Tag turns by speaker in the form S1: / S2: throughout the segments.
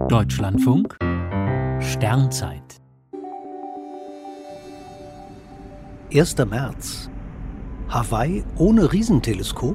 S1: Deutschlandfunk Sternzeit
S2: 1. März. Hawaii ohne Riesenteleskop?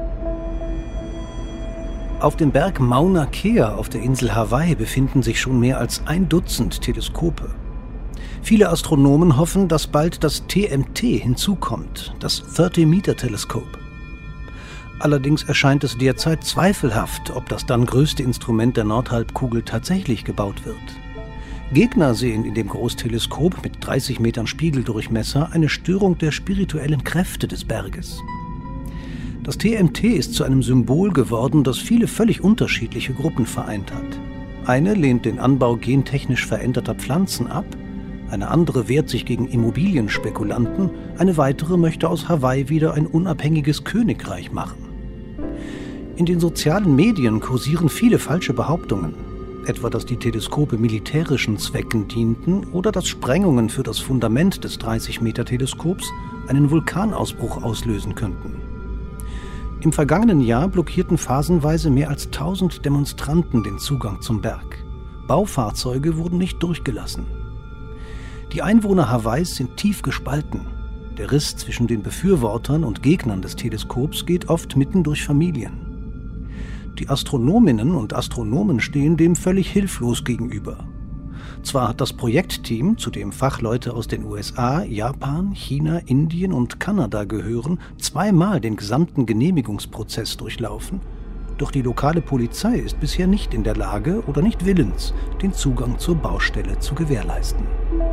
S2: Auf dem Berg Mauna Kea auf der Insel Hawaii befinden sich schon mehr als 1 Dutzend Teleskope. Viele Astronomen hoffen, dass bald das TMT hinzukommt, das 30-Meter-Teleskop. Allerdings erscheint es derzeit zweifelhaft, ob das dann größte Instrument der Nordhalbkugel tatsächlich gebaut wird. Gegner sehen in dem Großteleskop mit 30 Metern Spiegeldurchmesser eine Störung der spirituellen Kräfte des Berges. Das TMT ist zu einem Symbol geworden, das viele völlig unterschiedliche Gruppen vereint hat. Eine lehnt den Anbau gentechnisch veränderter Pflanzen ab, eine andere wehrt sich gegen Immobilienspekulanten, eine weitere möchte aus Hawaii wieder ein unabhängiges Königreich machen. In den sozialen Medien kursieren viele falsche Behauptungen, etwa dass die Teleskope militärischen Zwecken dienten oder dass Sprengungen für das Fundament des 30-Meter-Teleskops einen Vulkanausbruch auslösen könnten. Im vergangenen Jahr blockierten phasenweise mehr als 1000 Demonstranten den Zugang zum Berg. Baufahrzeuge wurden nicht durchgelassen. Die Einwohner Hawaiis sind tief gespalten. Der Riss zwischen den Befürwortern und Gegnern des Teleskops geht oft mitten durch Familien. Die Astronominnen und Astronomen stehen dem völlig hilflos gegenüber. Zwar hat das Projektteam, zu dem Fachleute aus den USA, Japan, China, Indien und Kanada gehören, 2-mal den gesamten Genehmigungsprozess durchlaufen, doch die lokale Polizei ist bisher nicht in der Lage oder nicht willens, den Zugang zur Baustelle zu gewährleisten.